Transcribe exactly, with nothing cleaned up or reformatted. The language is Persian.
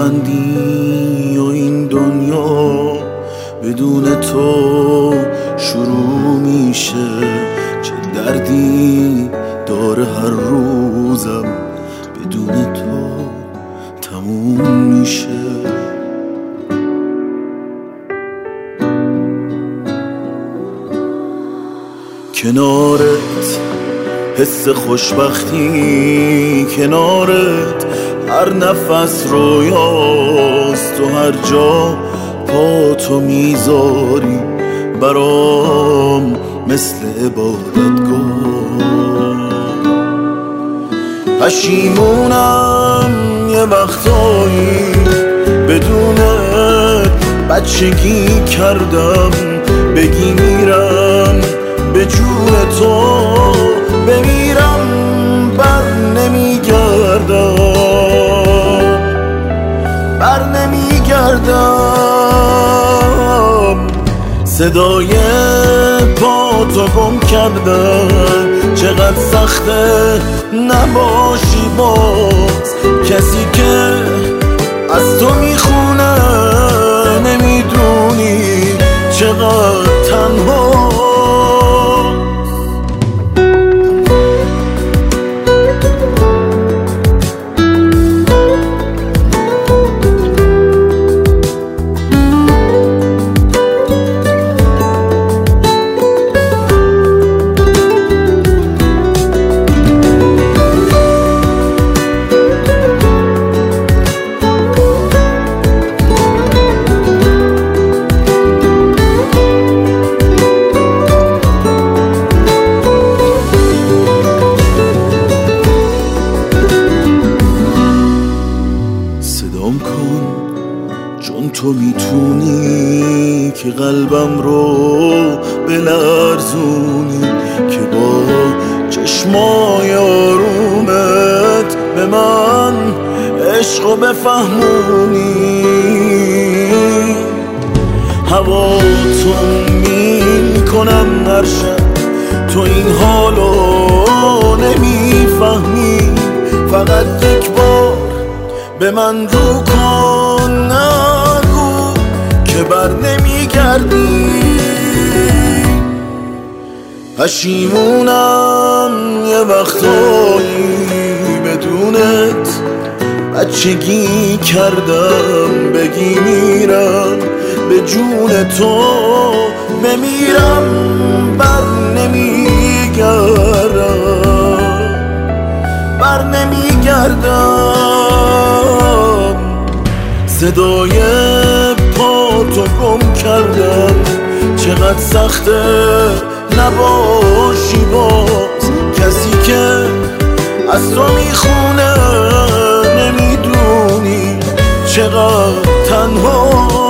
بلندی و این دنیا بدون تو شروع میشه. چه دردی داره هر روزم بدون تو تموم میشه. کنارت حس خوشبختی، کنارت هر نفس رویاست. تو هر جا پا تو میذاری برام مثل عبادتگاه. پشیمونم یه وقتایی بدونت بچگی کردم. بگی میرم به جون تو بمیرم بر نمیگردم، بر نمیگردم. صدای پا تو گم کردم، چقدر سخته نباشی باز. کسی که از تو میخونه نمیدونی چقدر تنها. چون تو میتونی که قلبم رو بلرزونی، که با چشمای آرومت به من عشقو بفهمونی. هواتون میکنم هر شب، تو این حالو نمیفهمی. فقط یک بار به من رو کن، نگو که بر نمیگردی. پشیمونم یه وقتایی بدونت بچگی کردم. بگی میرم به جون تو بمیرم بر نمیگردم، بر نمیگردم. صدای پا تو گم کردم، چقدر سخته نباشی باز. کسی که از تو میخونه نمیدونی چقدر تنها.